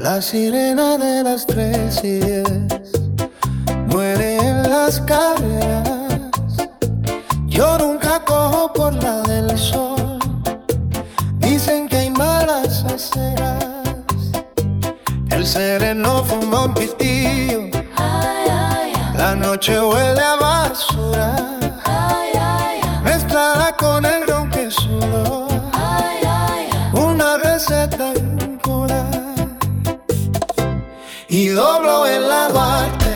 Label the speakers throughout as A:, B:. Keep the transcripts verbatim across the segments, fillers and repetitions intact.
A: La sirena de las tres y diez muere en las carreras. Yo nunca cojo por la del sol. Dicen que hay malas aceras. El sereno fuma un pitillo. La noche huele a basura. Mezclada con el ron que sudó. Una receta pura. Y doblo en la Duarte,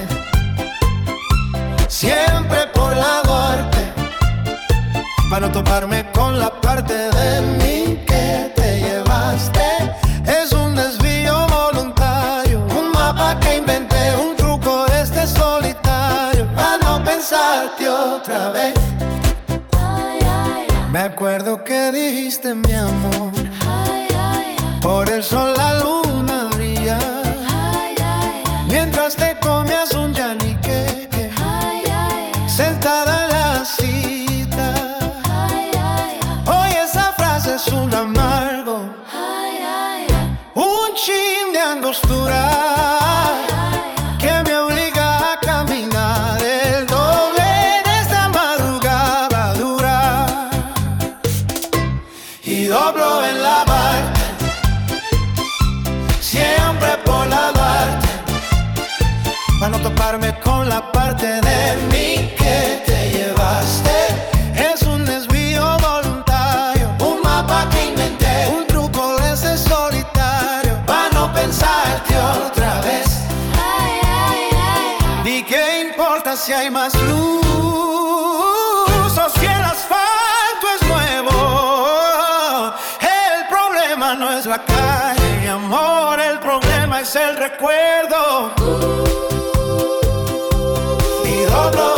A: siempre por la Duarte, para no toparme con la parte de mí que te llevaste. Es un desvío voluntario, un mapa que inventé, un truco de este solitario, para no pensarte otra vez. Me acuerdo que dijiste mi amor, por el sol la luna brilla, mientras te comías un yanique, sentada en la cita. Hoy esa frase es un amargo, un chin de angostura que me obliga a caminar el doble de esta madrugada dura. Y doblo en la Duarte, siempre por la Duarte, para no toparme con la parte de mí que te llevaste. Es un desvío voluntario, un mapa que inventé, un truco de ese solitario, para no pensarte otra vez. Di qué importa si hay más luz o si el asfalto es nuevo. El problema no es la calle, mi amor, el problema es el recuerdo. Y doblo